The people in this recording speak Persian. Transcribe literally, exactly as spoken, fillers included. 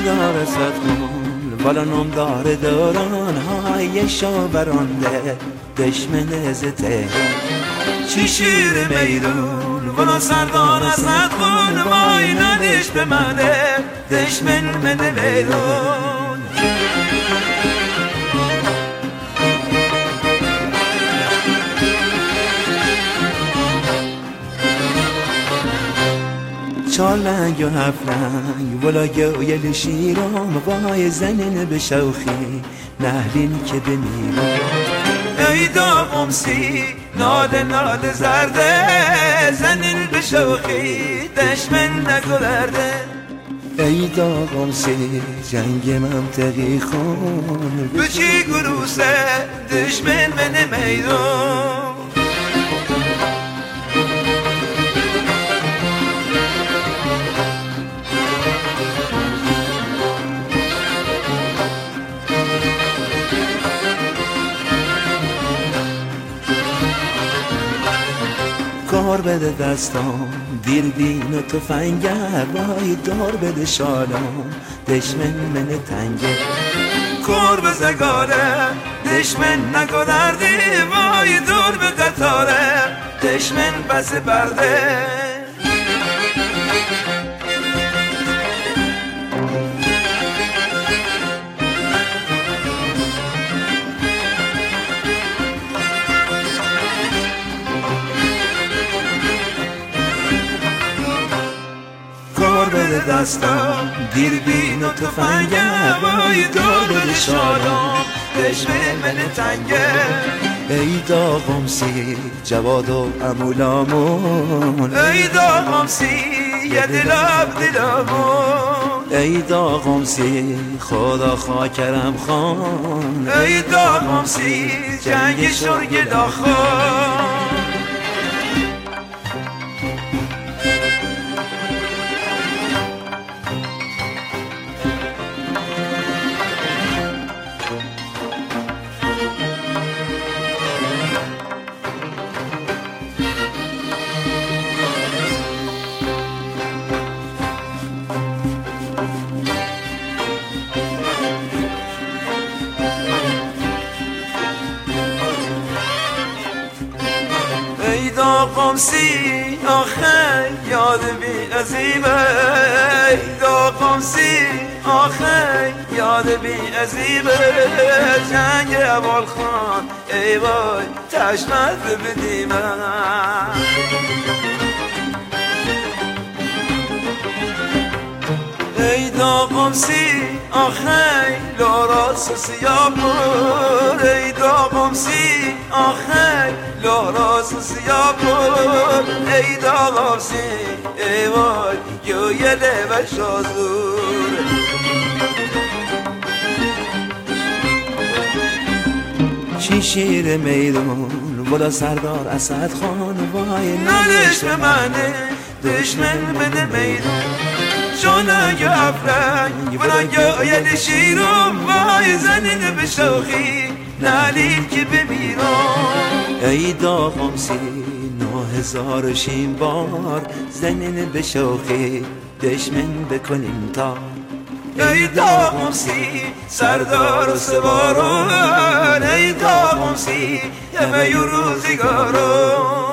سردار صدخون والا نمدار دوران های شاورانده دشمن زته چی شیر میدون والا سردار صدخون وای ندش به منه دشمن من میدون چار لنگ و هفت لنگ ولا گویل شیرام وای زنین به شوخی نهلین که بمیرم ای داغم سی ناله ناله زرده زنین به شوخی دشمن نگذرده ای داغم سی جنگ منطقی خون بچی گروسه دشمن من میدون کار بده دستام دیر بین و تفنگر وای دار بده شالام دشمن من تنگه کار به زگاره دشمن نگو دردی وای دور به قطاره دشمن بس برده بده دستم دیر بین و تفنگم وای دار بده شالام دشمن من تنگه ای داغم سی جواد و امولامون ای داغم سی یه دلاب دلامون ای داغم سی خدا خاکرم خان ای داغم سی جنگ شرگ داخان ای داغم سی آخه یاد بی عزیبه ای داغم سی آخه یاد بی عزیبه جنگ اول خان ای وای تشمت بدیمه ای داغم سی آخه لوراس سیابور ای داغم سی آخه لوراس سیابور ای داغم سی ای وای یو یه لبه شازور چی شیر میدون ولا سردار اسد خان وای ندش به منه دشمن من میدون جانگ افرنگ ولا یه شیرم وای زنین به شوخی نلیل که بمیرم ای داغم سی نه هزار شیم بار زنین به شوخی دشمن بکنیم تا ای داغم سی سردار و سوارون ای داغم سی یه روزگارون